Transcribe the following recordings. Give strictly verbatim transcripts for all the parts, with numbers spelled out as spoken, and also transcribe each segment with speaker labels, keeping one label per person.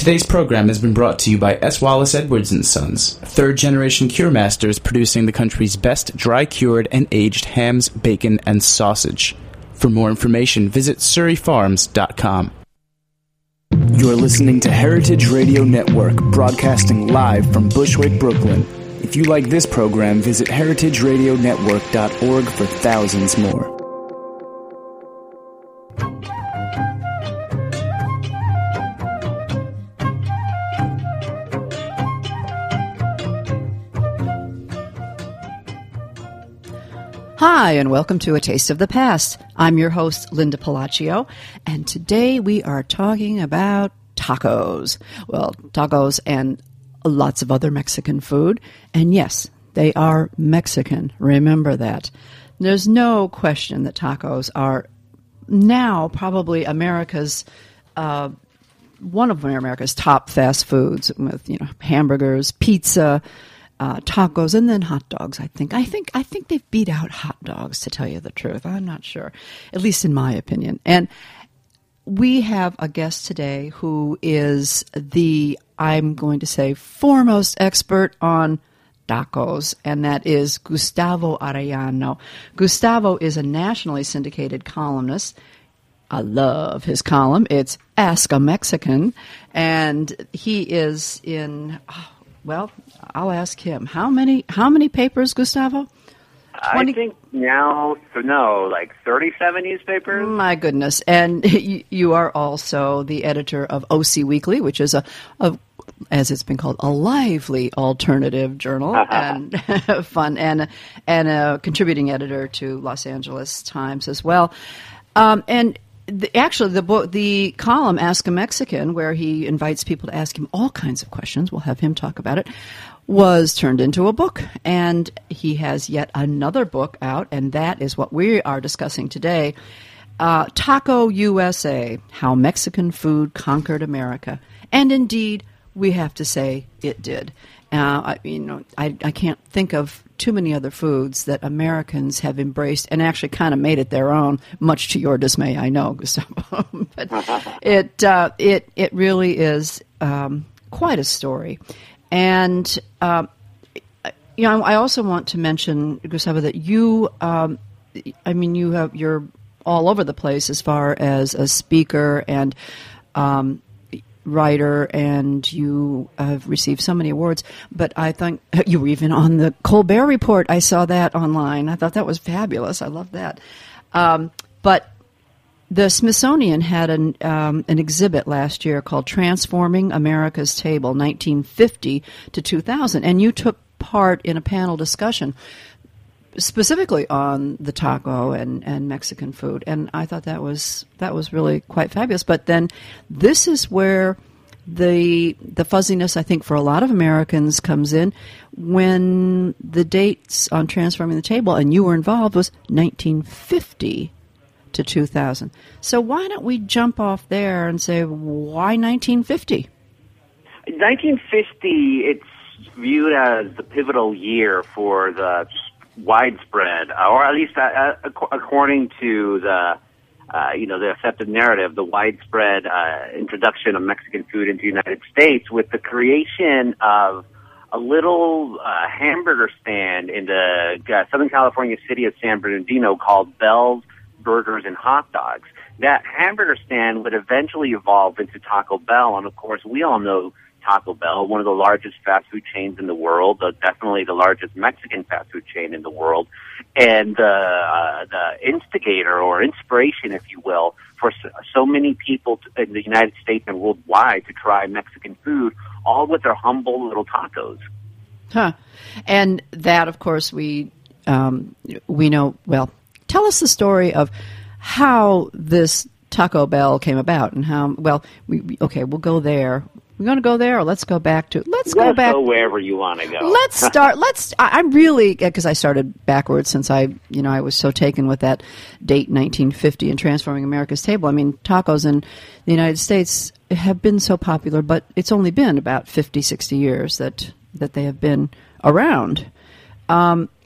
Speaker 1: Today's program has been brought to you by S. Wallace Edwards and Sons, third-generation cure masters producing the country's best dry-cured and aged hams, bacon, and sausage. For more information, visit surrey farms dot com. You're listening to Heritage Radio Network, broadcasting live from Bushwick, Brooklyn. If you like this program, visit heritage radio network dot org for thousands more.
Speaker 2: Hi, and welcome to A Taste of the Past. I'm your host, Linda Palacio, and today we are talking about tacos. Well, tacos and lots of other Mexican food. And yes, they are Mexican. Remember that. There's no question that tacos are now probably America's, uh, one of America's top fast foods with, you know, hamburgers, pizza, Uh, tacos, and then hot dogs. I think. I think. I think they've beat out hot dogs. To tell you the truth, I'm not sure, at least in my opinion. And we have a guest today who is the, I'm going to say, foremost expert on tacos, and that is Gustavo Arellano. Gustavo is a nationally syndicated columnist. I love his column. It's Ask a Mexican, and he is in. Oh, Well, I'll ask him. How many How many papers, Gustavo?
Speaker 3: twenty? I think now, no, like thirty-seven newspapers.
Speaker 2: My goodness. And you, you are also the editor of O C Weekly, which is a, a as it's been called, a lively alternative journal and fun, and, and a contributing editor to Los Angeles Times as well. Um, and The, actually, the book, the column "Ask a Mexican," where he invites people to ask him all kinds of questions, we'll have him talk about it, was turned into a book. And he has yet another book out, and that is what we are discussing today, uh, Taco U S A, How Mexican Food Conquered America. And indeed, we have to say it did. Uh, I, you know, I, I can't think of too many other foods that Americans have embraced and actually kind of made it their own, much to your dismay, I know, Gustavo. But it uh, it it really is um, quite a story. And uh, you know, I also want to mention, Gustavo, that you, um, I mean, you have you're all over the place as far as a speaker and Um, writer, and you have received so many awards, but I think you were even on the Colbert Report. I saw that online. I thought that was fabulous. I love that. Um, but the Smithsonian had an, um, an exhibit last year called Transforming America's Table, nineteen fifty to two thousand, and you took part in a panel discussion specifically on the taco and, and Mexican food, and I thought that was that was really quite fabulous. But then this is where the the fuzziness, I think, for a lot of Americans comes in, when the dates on Transforming the Table, and you were involved, was nineteen fifty to two thousand. So why don't we jump off there and say, why nineteen fifty?
Speaker 3: nineteen fifty, it's viewed as the pivotal year for the widespread, or at least uh, according to the, uh, you know, the accepted narrative, the widespread uh, introduction of Mexican food into the United States, with the creation of a little uh, hamburger stand in the uh, Southern California city of San Bernardino called Bell's Burgers and Hot Dogs. That hamburger stand would eventually evolve into Taco Bell, and of course, we all know Taco Bell, one of the largest fast food chains in the world, uh, definitely the largest Mexican fast food chain in the world, and uh, uh, the instigator or inspiration, if you will, for so, so many people in the United States and worldwide to try Mexican food, all with their humble little tacos.
Speaker 2: Huh. And that, of course, we um, we know, well, tell us the story of how this Taco Bell came about and how, well, we, we okay, we'll go there. We're going to go there, or let's go back to, let's go
Speaker 3: let's
Speaker 2: back.
Speaker 3: go wherever you want to go.
Speaker 2: Let's start, let's, I, I'm really, because I started backwards since I, you know, I was so taken with that date, nineteen fifty, and Transforming America's Table. I mean, tacos in the United States have been so popular, but it's only been about fifty, sixty years that, that they have been around. Um,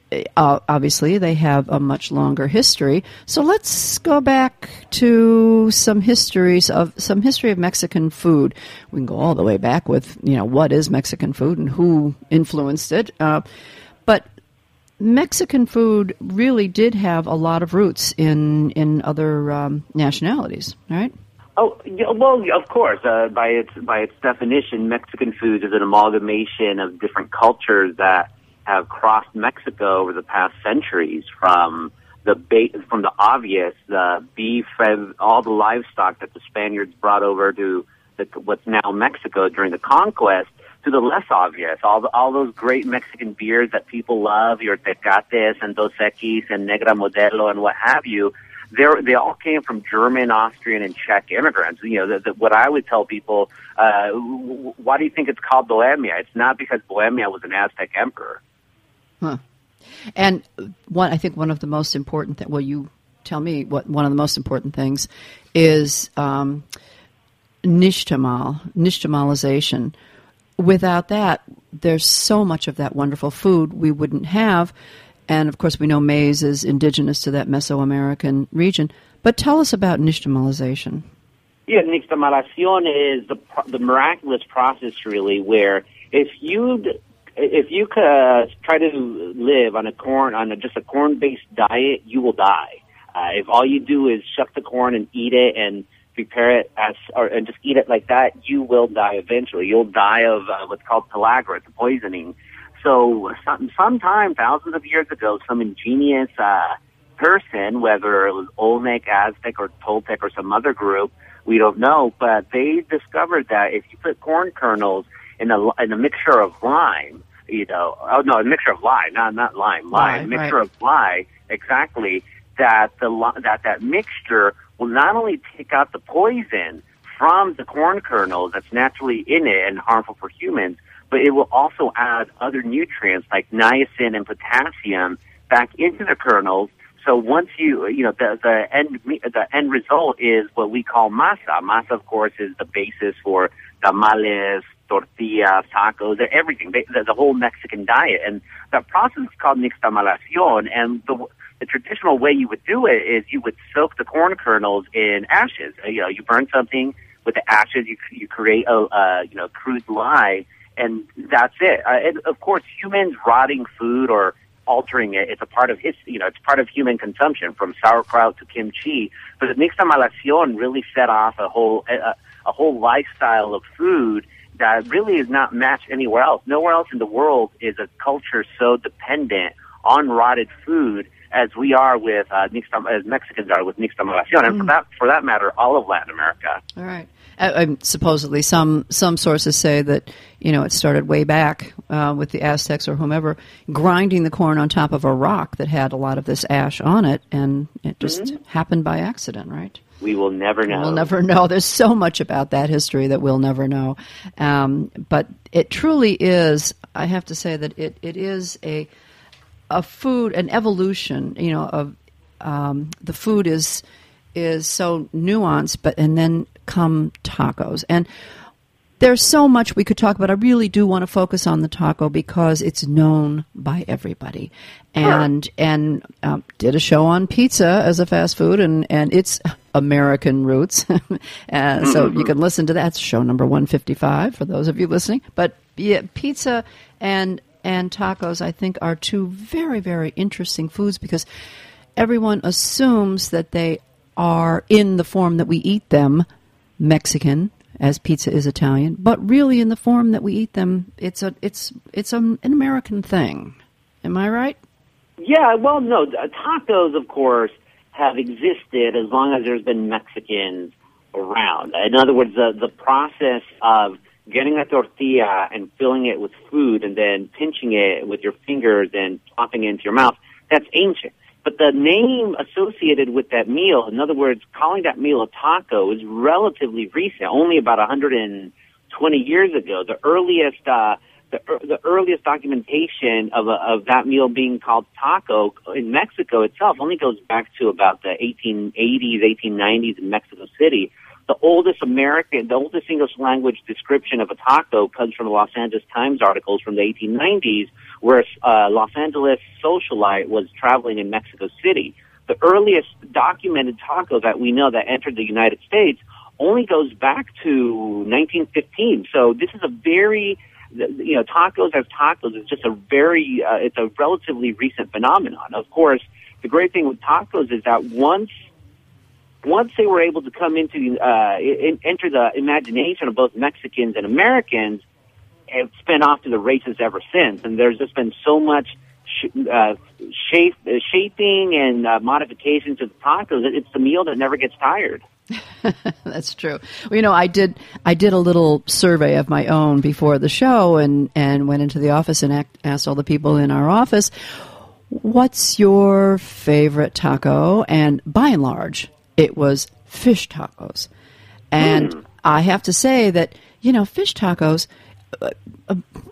Speaker 2: uh, obviously they have a much longer history. So let's go back to some histories of some history of Mexican food. We can go all the way back with, you know, what is Mexican food and who influenced it. Uh, but Mexican food really did have a lot of roots in in other um, nationalities, right?
Speaker 3: Oh, yeah, well, of course. Uh, by its by its definition, Mexican food is an amalgamation of different cultures that have crossed Mexico over the past centuries. From the ba- from the obvious, the beef, and all the livestock that the Spaniards brought over to the, what's now Mexico during the conquest, to the less obvious, all the, all those great Mexican beers that people love, your Tecates and Dos Equis and Negra Modelo and what have you. They're, they all came from German, Austrian, and Czech immigrants. You know, the, the, what I would tell people, uh, why do you think it's called Bohemia? It's not because Bohemia was an Aztec emperor.
Speaker 2: Huh. And one, I think one of the most important, th- well, you tell me what one of the most important things is um, nixtamal, nixtamalization. Without that, there's so much of that wonderful food we wouldn't have. And, of course, we know maize is indigenous to that Mesoamerican region. But tell us about nixtamalization.
Speaker 3: Yeah, nixtamalación is the the miraculous process, really, where if you if you uh, try to live on a corn on a, just a corn-based diet, you will die. Uh, if all you do is shuck the corn and eat it and prepare it as or and just eat it like that, you will die eventually. You'll die of uh, what's called pellagra, the poisoning. So some, sometime thousands of years ago, some ingenious uh, person, whether it was Olmec, Aztec, or Toltec, or some other group, we don't know, but they discovered that if you put corn kernels in a in a mixture of lime, you know, oh no, a mixture of lye, not not lime, lye,
Speaker 2: lye
Speaker 3: mixture
Speaker 2: right.
Speaker 3: of lye, exactly. That the that that mixture will not only take out the poison from the corn kernels that's naturally in it and harmful for humans, but it will also add other nutrients like niacin and potassium back into the kernels. So once you, you know, the, the end, the end result is what we call masa. Masa, of course, is the basis for tamales, tortillas, tacos, everything, the, the whole Mexican diet. And that process is called nixtamalación. And the, the traditional way you would do it is you would soak the corn kernels in ashes. You know, you burn something with the ashes, you, you create a, uh, you know, crude lye, and that's it. Uh, and of course, humans rotting food or altering it, it's a part of his, you know, it's part of human consumption, from sauerkraut to kimchi. But the nixtamalación really set off a whole, a, a whole lifestyle of food that really is not matched anywhere else. Nowhere else in the world is a culture so dependent on rotted food as we are with uh, nixtam, as Mexicans are with nixtamalación, and mm. for that for that matter, all of Latin America.
Speaker 2: All right. Uh, supposedly, some some sources say that, you know, it started way back uh, with the Aztecs or whomever grinding the corn on top of a rock that had a lot of this ash on it, and it just mm-hmm. happened by accident, right?
Speaker 3: We will never know.
Speaker 2: We'll never know. There's so much about that history that we'll never know. Um, but it truly is, I have to say that it, it is a a food, an evolution, you know, of um, the food is is so nuanced, but and then come tacos. And there's so much we could talk about. I really do want to focus on the taco because it's known by everybody. And sure. and um, did a show on pizza as a fast food and, and its American roots. uh, so you can listen to that. It's show number one fifty-five for those of you listening. But yeah, pizza and and tacos, I think, are two very, very interesting foods because everyone assumes that they are in the form that we eat them, Mexican, as pizza is Italian, but really in the form that we eat them, it's a it's it's a, an American thing. Am I right?
Speaker 3: Yeah, well, no, tacos, of course, have existed as long as there's been Mexicans around. In other words, the, the process of getting a tortilla and filling it with food and then pinching it with your fingers and plopping it into your mouth, that's ancient. But the name associated with that meal, in other words, calling that meal a taco, is relatively recent, only about one hundred twenty years ago. The earliest, uh, the, the earliest documentation of a, of that meal being called taco in Mexico itself only goes back to about the eighteen eighties, eighteen nineties in Mexico City. the oldest American, the oldest English language description of a taco comes from the Los Angeles Times articles from the eighteen nineties, where a Los Angeles socialite was traveling in Mexico City. The earliest documented taco that we know that entered the United States only goes back to nineteen fifteen. So this is a very, you know, tacos as tacos is just a very, uh, it's a relatively recent phenomenon. Of course, the great thing with tacos is that once, once they were able to come into, uh, in, enter the imagination of both Mexicans and Americans, it's been off to the races ever since. And there's just been so much sh- uh, shape, uh, shaping and uh, modification to the tacos. It's the meal that never gets tired.
Speaker 2: That's true. Well, you know, I did I did a little survey of my own before the show, and, and went into the office and act, asked all the people in our office, what's your favorite taco? And by and large, it was fish tacos. And mm. I have to say that, you know, fish tacos, uh, uh,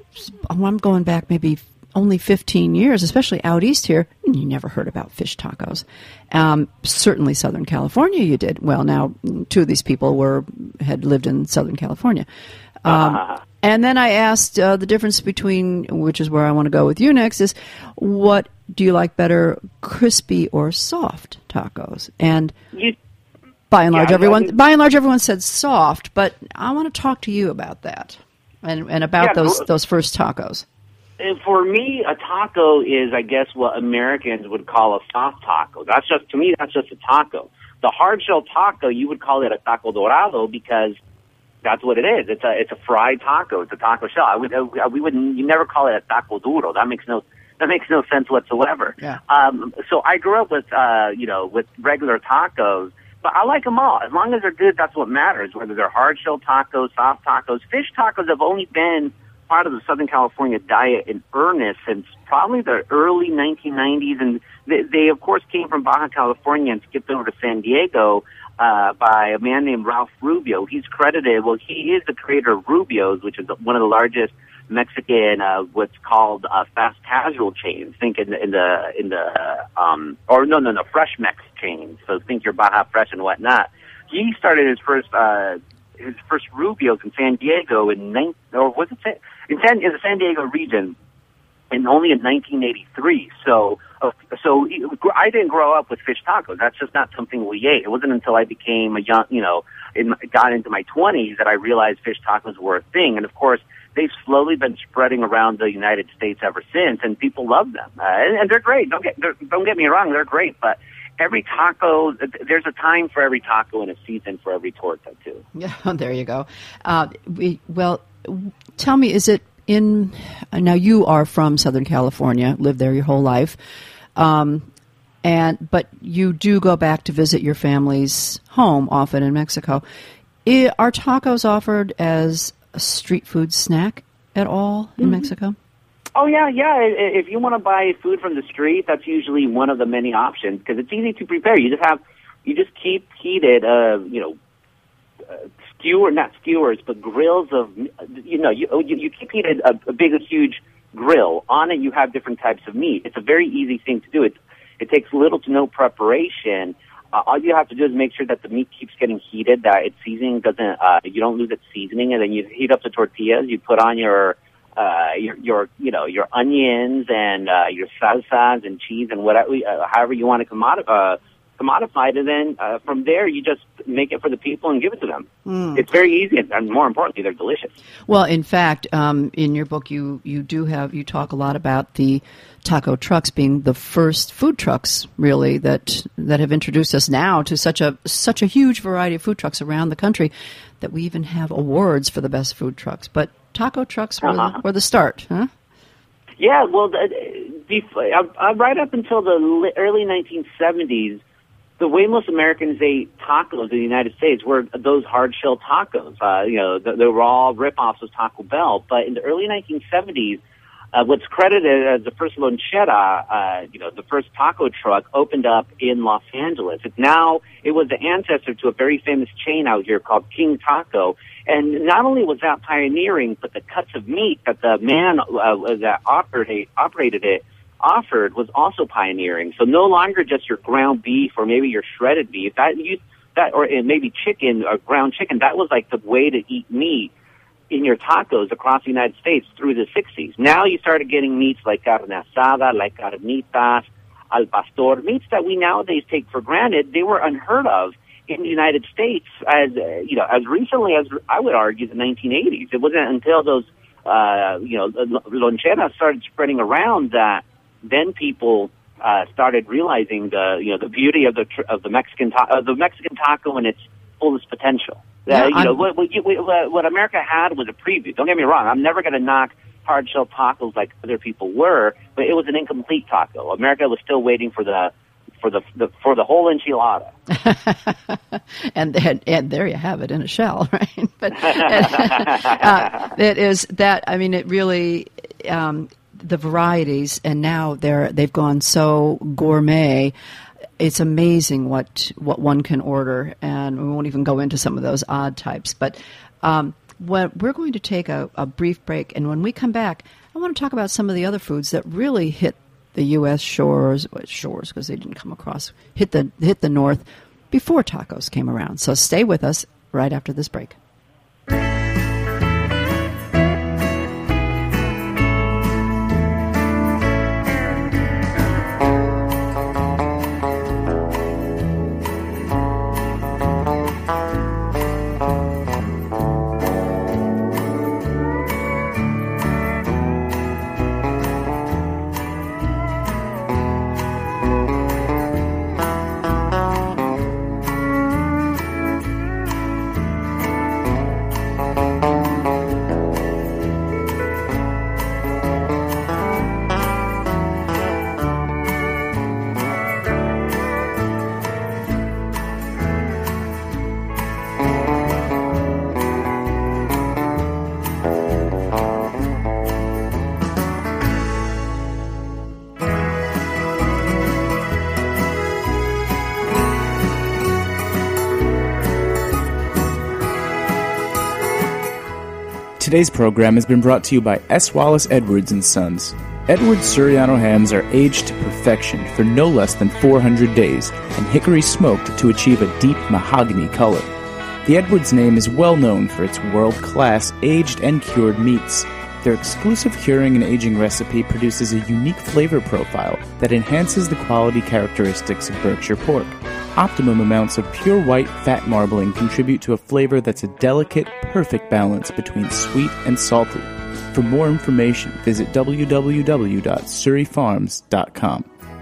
Speaker 2: I'm going back maybe only fifteen years, especially out east here, you never heard about fish tacos. Um, certainly Southern California you did. Well, now, two of these people were had lived in Southern California. Um, uh. And then I asked uh, the difference between, which is where I want to go with you next, is what do you like better, crispy or soft tacos? And you, by and large, yeah, everyone by and large everyone said soft, but I want to talk to you about that and, and about yeah, those those first tacos.
Speaker 3: For me, a taco is, I guess, what Americans would call a soft taco. That's just, to me, that's just a taco. The hard shell taco, you would call it a taco dorado because that's what it is. It's a, it's a fried taco. It's a taco shell. I would, we wouldn't, you never call it a taco duro. That makes no, that makes no sense whatsoever.
Speaker 2: Yeah.
Speaker 3: Um, so I grew up with, uh, you know, with regular tacos, but I like them all. As long as they're good, that's what matters. Whether they're hard shell tacos, soft tacos, fish tacos have only been part of the Southern California diet in earnest since probably the early nineteen nineties, and they, they of course came from Baja California and skipped over to San Diego uh, by a man named Ralph Rubio. He's credited, well, he is the creator of Rubio's, which is one of the largest Mexican, uh, what's called uh, fast casual chains. Think in the, in the, in the um, or no, no, no, Fresh Mex chains. So think your Baja Fresh and whatnot. He started his first, uh, his first Rubio's in San Diego in nine, or was it in San, in the San Diego region, and only in nineteen eighty-three. So, uh, so I didn't grow up with fish tacos. That's just not something we ate. It wasn't until I became a young, you know, in, got into my twenties that I realized fish tacos were a thing. And of course, they've slowly been spreading around the United States ever since, and people love them. Uh, and, and they're great. Don't get, don't get me wrong, they're great, but every taco, there's a time for every taco and a season for every torta, too.
Speaker 2: Yeah, there you go. Uh, we, well, tell me, is it in, now you are from Southern California, lived there your whole life, um, and but you do go back to visit your family's home often in Mexico. I, are tacos offered as a street food snack at all in mm-hmm. Mexico?
Speaker 3: Oh, yeah, yeah. If you want to buy food from the street, that's usually one of the many options because it's easy to prepare. You just have, you just keep heated, uh, you know, uh, skewer, not skewers, but grills of, you know, you you, you keep heated a, a big, a huge grill. On it, you have different types of meat. It's a very easy thing to do. It, it takes little to no preparation. Uh, all you have to do is make sure that the meat keeps getting heated, that its seasoning doesn't, uh, you don't lose its seasoning, and then you heat up the tortillas, you put on your, Uh, your, your, you know, your onions and, uh, your salsas and cheese and whatever, uh, however you want to commodify, uh, commodify it. And then, uh, from there, you just make it for the people and give it to them. Mm. It's very easy. And more importantly, they're delicious.
Speaker 2: Well, in fact, um, in your book, you, you do have, you talk a lot about the taco trucks being the first food trucks, really, that, that have introduced us now to such a, such a huge variety of food trucks around the country that we even have awards for the best food trucks. But taco trucks were, uh-huh. the, were the start, huh?
Speaker 3: Yeah, well, before, uh, right up until the early nineteen seventies, the way most Americans ate tacos in the United States were those hard-shell tacos. Uh, you know, they, they were all rip-offs of Taco Bell. But in the early nineteen seventies, uh, what's credited as the first lonchera, uh, you know, the first taco truck opened up in Los Angeles. It's now, it was the ancestor to a very famous chain out here called King Taco. And not only was that pioneering, but the cuts of meat that the man uh, that operate, operated it offered was also pioneering. So no longer just your ground beef or maybe your shredded beef. That used, that, or maybe chicken or ground chicken. That was like the way to eat meat in your tacos across the United States through the sixties. Now you started getting meats like carne asada, like carnitas, al pastor, meats that we nowadays take for granted. They were unheard of in the United States as, uh, you know, as recently as, I would argue, the nineteen eighties. It wasn't until those, uh, you know, loncheras started spreading around that then people uh, started realizing the, you know, the beauty of the of the Mexican ta- of the Mexican taco and its fullest potential.
Speaker 2: Yeah,
Speaker 3: uh, you know, what, what, what America had was a preview. Don't get me wrong. I'm never going to knock hard shell tacos like other people were, but it was an incomplete taco. America was still waiting for the for the, the for the whole enchilada.
Speaker 2: and, and and there you have it in a shell, right? But uh, it is that. I mean, it really um, the varieties, and now they're they've gone so gourmet. It's amazing what what one can order, and we won't even go into some of those odd types. But um, when, we're going to take a, a brief break, and when we come back, I want to talk about some of the other foods that really hit the U S shores, well, shores because they didn't come across, hit the hit the north before tacos came around. So stay with us right after this break.
Speaker 1: Today's program has been brought to you by S. Wallace Edwards and Sons. Edwards Suriano hams are aged to perfection for no less than four hundred days and hickory smoked to achieve a deep mahogany color. The Edwards name is well known for its world-class aged and cured meats. Their exclusive curing and aging recipe produces a unique flavor profile that enhances the quality characteristics of Berkshire pork. Optimum amounts of pure white fat marbling contribute to a flavor that's a delicate, perfect balance between sweet and salty. For more information, visit w w w dot surrey farms dot com.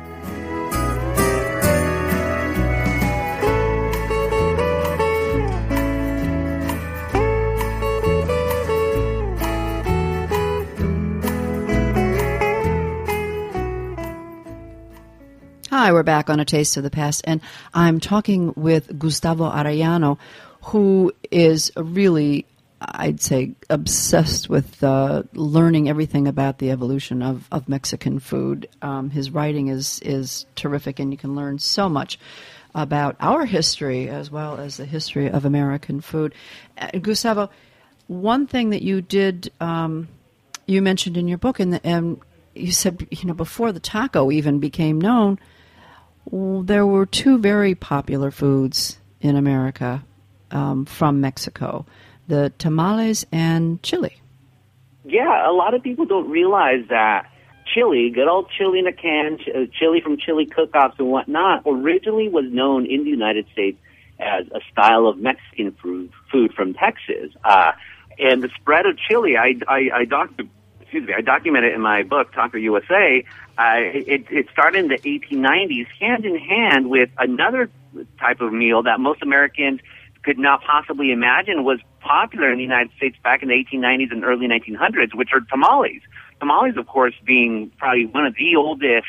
Speaker 2: Hi, we're back on A Taste of the Past, and I'm talking with Gustavo Arellano, who is really, I'd say, obsessed with uh, learning everything about the evolution of, of Mexican food. Um, his writing is, is terrific, and you can learn so much about our history as well as the history of American food. Uh, Gustavo, one thing that you did, um, you mentioned in your book, and, and you said, you know, before the taco even became known, well, there were two very popular foods in America um, from Mexico, the tamales and chili.
Speaker 3: Yeah, a lot of people don't realize that chili, good old chili in a can, ch- chili from chili cook-offs and whatnot, originally was known in the United States as a style of Mexican food, food from Texas. Uh, and the spread of chili, I, I, I documented Excuse me, I document it in my book, Taco U S A. Uh, it, it started in the eighteen nineties, hand in hand with another type of meal that most Americans could not possibly imagine was popular in the United States back in the eighteen nineties and early nineteen hundreds, which are tamales. Tamales, of course, being probably one of the oldest,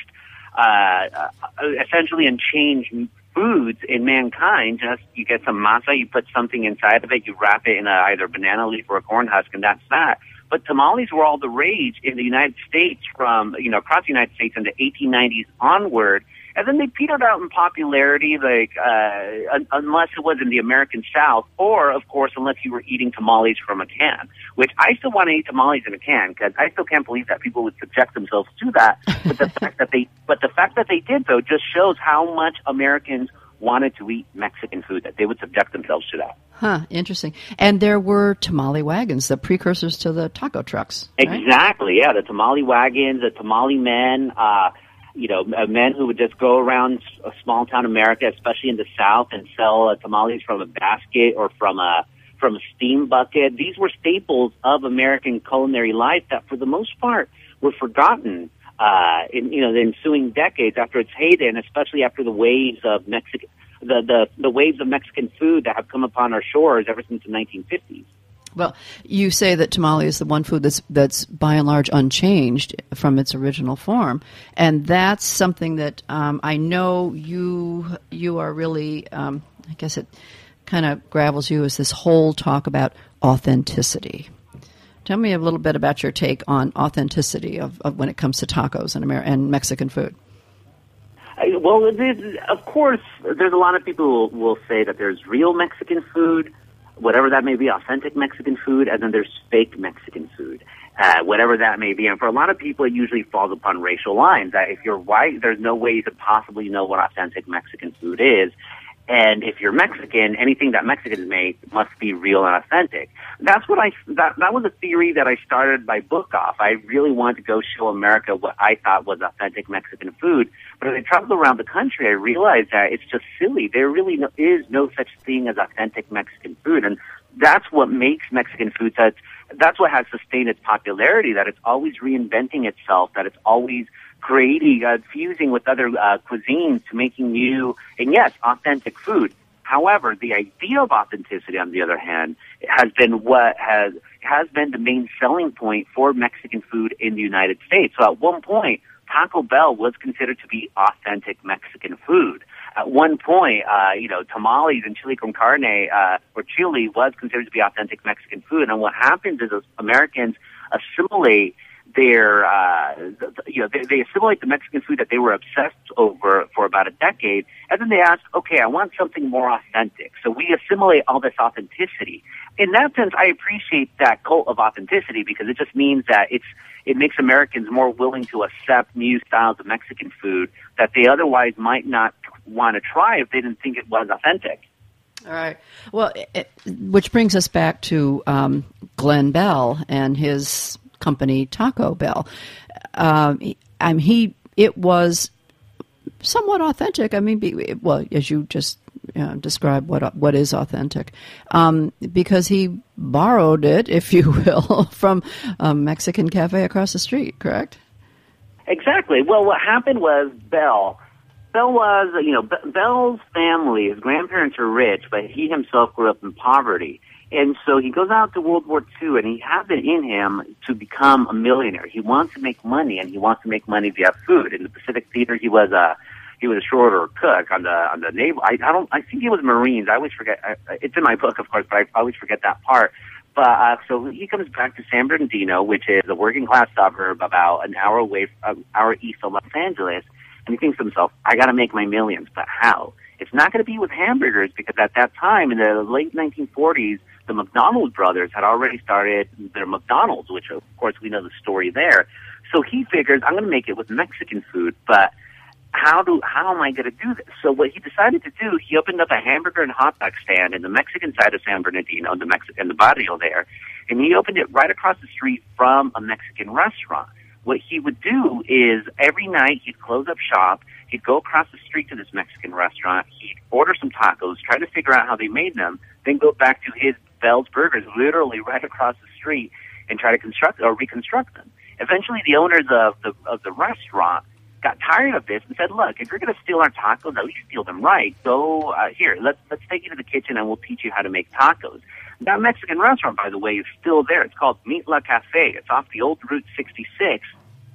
Speaker 3: uh, essentially unchanged foods in mankind. Just you get some masa, you put something inside of it, you wrap it in a, either banana leaf or a corn husk, and that's that. But tamales were all the rage in the United States from, you know, across the United States in the eighteen nineties onward. And then they petered out in popularity, like, uh, un- unless it was in the American South, or, of course, unless you were eating tamales from a can, which I still want to eat tamales in a can, because I still can't believe that people would subject themselves to that. But the fact that they, but the fact that they did, though, just shows how much Americans wanted to eat Mexican food, that they would subject themselves to that.
Speaker 2: Huh, interesting. And there were tamale wagons, the precursors to the taco trucks. Right?
Speaker 3: Exactly, yeah, the tamale wagons, the tamale men, uh, you know, men who would just go around a small town America, especially in the South, and sell uh, tamales from a basket or from a from a steam bucket. These were staples of American culinary life that, for the most part, were forgotten uh, in you know the ensuing decades after its heyday, and especially after the waves of Mexican the, the the waves of Mexican food that have come upon our shores ever since the nineteen fifties.
Speaker 2: Well, you say that tamale is the one food that's that's by and large unchanged from its original form, and that's something that um, I know you you are really. Um, I guess it kind of gravels you is this whole talk about authenticity. Tell me a little bit about your take on authenticity of, of when it comes to tacos and Amer- and Mexican food.
Speaker 3: I, well, of course, there's a lot of people who will, will say that there's real Mexican food, whatever that may be, authentic Mexican food, and then there's fake Mexican food, uh, whatever that may be. And for a lot of people, it usually falls upon racial lines. That if you're white, there's no way you could possibly know what authentic Mexican food is. And if you're Mexican, anything that Mexicans make must be real and authentic. That's what I, that, that was a theory that I started my book off. I really wanted to go show America what I thought was authentic Mexican food. But as I traveled around the country, I realized that it's just silly. There really no, is no such thing as authentic Mexican food. And that's what makes Mexican food such, that's what has sustained its popularity, that it's always reinventing itself, that it's always creating, uh, fusing with other uh, cuisines to making new, and yes, authentic food. However, the idea of authenticity, on the other hand, has been what has has been the main selling point for Mexican food in the United States. So at one point, Taco Bell was considered to be authentic Mexican food. At one point, uh, you know, tamales and chili con carne, uh, or chili was considered to be authentic Mexican food. And what happens is Americans assimilate their, uh, you know, they, they assimilate the Mexican food that they were obsessed over for about a decade, and then they ask, okay, I want something more authentic. So we assimilate all this authenticity. In that sense, I appreciate that cult of authenticity because it just means that it's it makes Americans more willing to accept new styles of Mexican food that they otherwise might not want to try if they didn't think it was authentic.
Speaker 2: All right. Well, it, which brings us back to um, Glenn Bell and his company Taco Bell. Um, he, I mean, he it was somewhat authentic. I mean, be, well, as you just uh, described, what what is authentic, um, because he borrowed it, if you will, from a Mexican cafe across the street. Correct?
Speaker 3: Exactly. Well, what happened was Bell. Bell was, you know, Bell's family, his grandparents are rich, but he himself grew up in poverty. And so he goes out to World War Two, and he has it in him to become a millionaire. He wants to make money, and he wants to make money via food. In the Pacific Theater, he was a he was a short order cook on the on the naval. I, I don't. I think he was Marines. I always forget. I, it's in my book, of course, but I always forget that part. But uh, so he comes back to San Bernardino, which is a working class suburb about an hour away, an hour east of Los Angeles, and he thinks to himself, "I got to make my millions, but how?" It's not going to be with hamburgers because at that time, in the late nineteen forties, the McDonald brothers had already started their McDonald's, which of course we know the story there. So he figures, I'm going to make it with Mexican food, but how do how am I going to do this? So what he decided to do, he opened up a hamburger and hot dog stand in the Mexican side of San Bernardino, in the Mexican the barrio there, and he opened it right across the street from a Mexican restaurant. What he would do is every night he'd close up shop, he'd go across the street to this Mexican restaurant, he'd order some tacos, try to figure out how they made them, then go back to his Bell's Burgers, literally right across the street, and try to construct or reconstruct them. Eventually, the owners of the of the restaurant got tired of this and said, "Look, if you're going to steal our tacos, at least steal them right. Go uh, here. Let's let's take you to the kitchen, and we'll teach you how to make tacos." That Mexican restaurant, by the way, is still there. It's called Mitla Cafe. It's off the old Route sixty-six,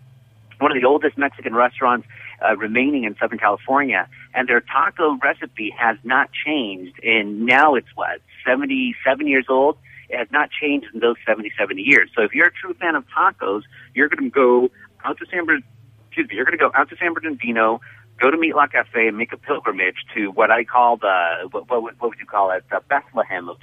Speaker 3: one of the oldest Mexican restaurants uh, remaining in Southern California. And their taco recipe has not changed. And now it's, what, seventy-seven years old? It has not changed in those seventy-seven years. So if you're a true fan of tacos, you're going to go out to San Bernardino, excuse me, you're going to go out to San Bernardino, go to Mitla Cafe and make a pilgrimage to what I call the, what, what, what would you call it, the Bethlehem of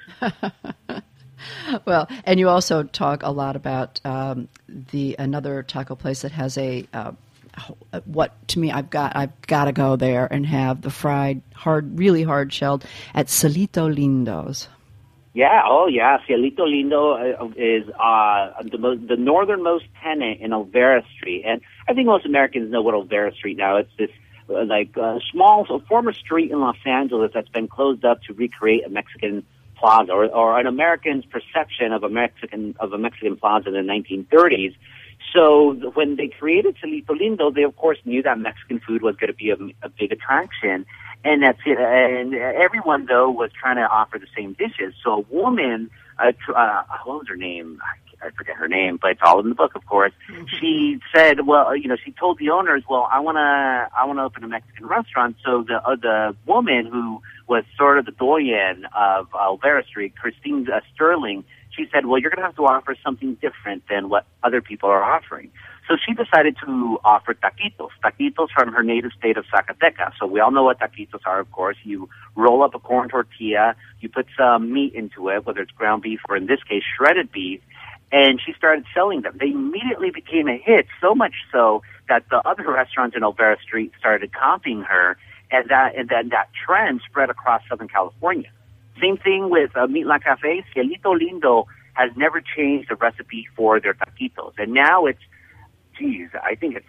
Speaker 3: tacos.
Speaker 2: Well, and you also talk a lot about um, the another taco place that has a uh, what to me I've got I've got to go there and have the fried hard, really hard shelled at Cielito Lindo's.
Speaker 3: Yeah, oh yeah, Cielito Lindo is uh, the, most, the northernmost tenant in Olvera Street, and I think most Americans know what Olvera Street now. It's this uh, like uh, small so former street in Los Angeles that's been closed up to recreate a Mexican plaza, or, or an American's perception of a Mexican of a Mexican plaza in the nineteen thirties. So when they created Cielito Lindo, they of course knew that Mexican food was going to be a, a big attraction, and that's it. And everyone though was trying to offer the same dishes. So a woman, uh, uh, what was her name? I forget her name, but it's all in the book, of course. Mm-hmm. She said, well, you know, she told the owners, well, I want to, I want to open a Mexican restaurant. So the uh, the woman who was sort of the doyen of Olvera Street, Christine uh, Sterling, she said, well, you're going to have to offer something different than what other people are offering. So she decided to offer taquitos, taquitos from her native state of Zacatecas. So we all know what taquitos are, of course. You roll up a corn tortilla, you put some meat into it, whether it's ground beef or in this case, shredded beef, and she started selling them. They immediately became a hit, so much so that the other restaurants in Olvera Street started copying her, and that and then that trend spread across Southern California. Same thing with uh, Meat La Cafe. Cielito Lindo has never changed the recipe for their taquitos, and now it's, geez, I think it's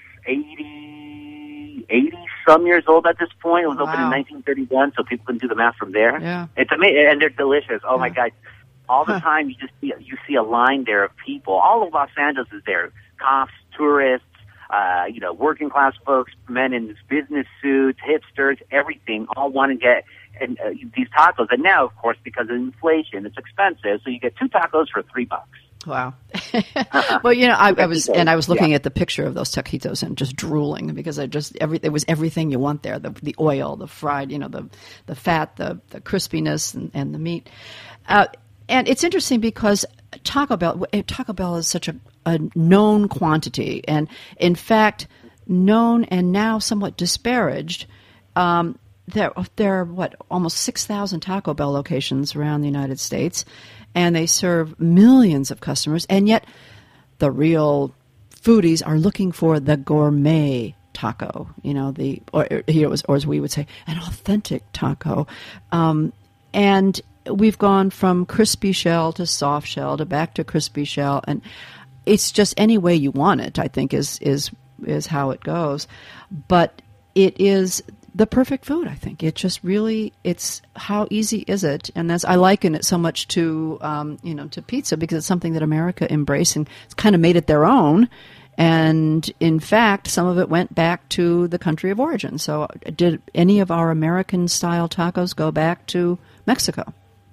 Speaker 3: eighty, eighty some years old at this point. It was wow. opened in nineteen thirty-one, so people can do the math from there.
Speaker 2: Yeah.
Speaker 3: It's amazing, and they're delicious. Oh yeah. My God. All the
Speaker 2: huh.
Speaker 3: time, you just see, you see a line there of people. All of Los Angeles is there. Cops, tourists, uh, you know, working class folks, men in business suits, hipsters, everything, all want to get and, uh, these tacos. And now, of course, because of inflation, it's expensive. So you get two tacos for three bucks.
Speaker 2: Wow. Well, you know, I, I was, and I was looking yeah. at the picture of those taquitos and just drooling because I just, every, it was everything you want there. The, the oil, the fried, you know, the, the fat, the, the crispiness and, and the meat. Uh, And it's interesting because Taco Bell, Taco Bell is such a, a known quantity, and in fact, known and now somewhat disparaged. Um, there, there are what almost six thousand Taco Bell locations around the United States, and they serve millions of customers. And yet, the real foodies are looking for the gourmet taco. You know, the or here was, or as we would say, an authentic taco, um, and we've gone from crispy shell to soft shell to back to crispy shell, and it's just any way you want it, I think, is is is how it goes. But it is the perfect food, I think. It just really, it's how easy is it? And that's, I liken it so much to, um, you know, to pizza because it's something that America embraced and it's kind of made it their own. And in fact, some of it went back to the country of origin. So did any of our American-style tacos go back to Mexico?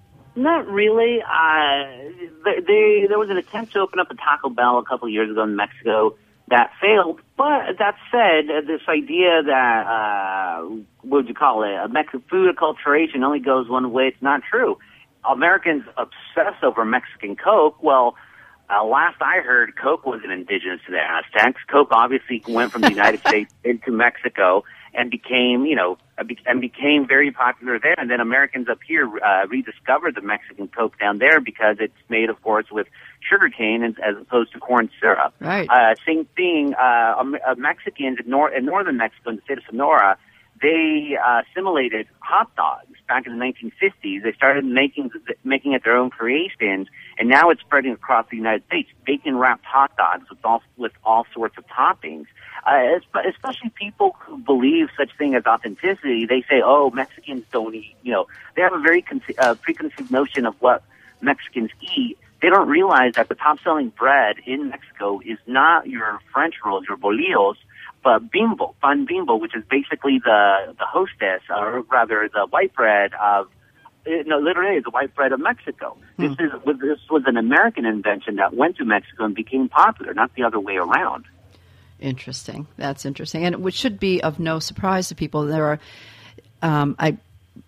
Speaker 3: Not really. Uh, they, they, there was an attempt to open up a Taco Bell a couple of years ago in Mexico that failed. But that said, this idea that, uh, what would you call it, a Mexican food acculturation only goes one way, it's not true. Americans obsess over Mexican Coke. Well, uh, last I heard, Coke wasn't indigenous to the Aztecs. Coke obviously went from the United States into Mexico and became, you know, and became very popular there. And then Americans up here uh, rediscovered the Mexican Coke down there because it's made, of course, with sugarcane as opposed to corn syrup.
Speaker 2: Right.
Speaker 3: Uh, same thing, uh, uh, Mexicans in, nor- in northern Mexico, in the state of Sonora, they uh, assimilated hot dogs back in the nineteen fifties. They started making making it their own creations, and now it's spreading across the United States. Bacon-wrapped hot dogs with all, with all sorts of toppings. Uh, especially people who believe such thing as authenticity, they say, oh, Mexicans don't eat, you know, they have a very con- uh, preconceived notion of what Mexicans eat. They don't realize that the top-selling bread in Mexico is not your French rolls, your bolillos, but bimbo, pan bimbo, which is basically the, the hostess, or rather the white bread of, no, literally the white bread of Mexico. Hmm. This is this was an American invention that went to Mexico and became popular, not the other way around.
Speaker 2: Interesting. That's interesting. And it should be of no surprise to people. There are, um, I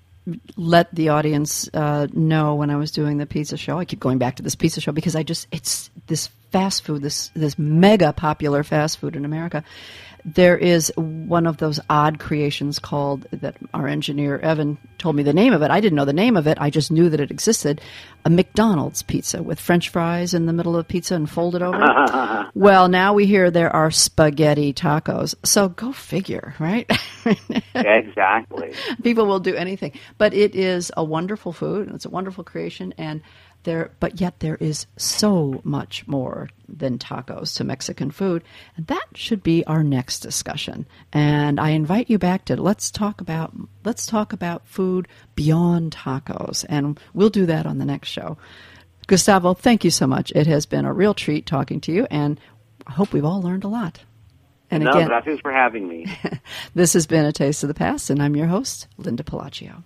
Speaker 2: let the audience uh, know when I was doing the pizza show. I keep going back to this pizza show because I just, it's this fast food, this this mega popular fast food in America, there is one of those odd creations called, that our engineer Evan told me the name of it. I didn't know the name of it. I just knew that it existed. A McDonald's pizza with French fries in the middle of pizza and folded over. Well, now we hear there are spaghetti tacos. So go figure, right?
Speaker 3: Exactly.
Speaker 2: People will do anything. But it is a wonderful food, and it's a wonderful creation, and there, but yet there is so much more than tacos to Mexican food, and that should be our next discussion. And I invite you back to let's talk about let's talk about food beyond tacos, and we'll do that on the next show. Gustavo, thank you so much. It has been a real treat talking to you, and I hope we've all learned a lot. And
Speaker 3: no,
Speaker 2: again,
Speaker 3: gracias for having me.
Speaker 2: This has been A Taste of the Past, and I'm your host, Linda Pelaccio.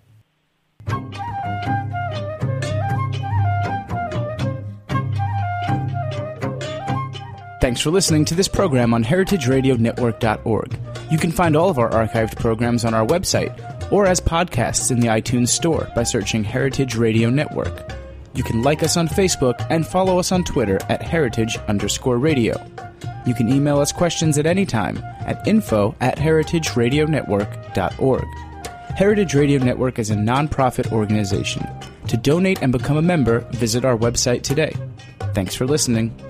Speaker 1: Thanks for listening to this program on heritage radio network dot org. You can find all of our archived programs on our website or as podcasts in the iTunes Store by searching Heritage Radio Network. You can like us on Facebook and follow us on Twitter at heritage underscore radio. You can email us questions at any time at info at heritage radio network dot org. Heritage Radio Network is a non-profit organization. To donate and become a member, visit our website today. Thanks for listening.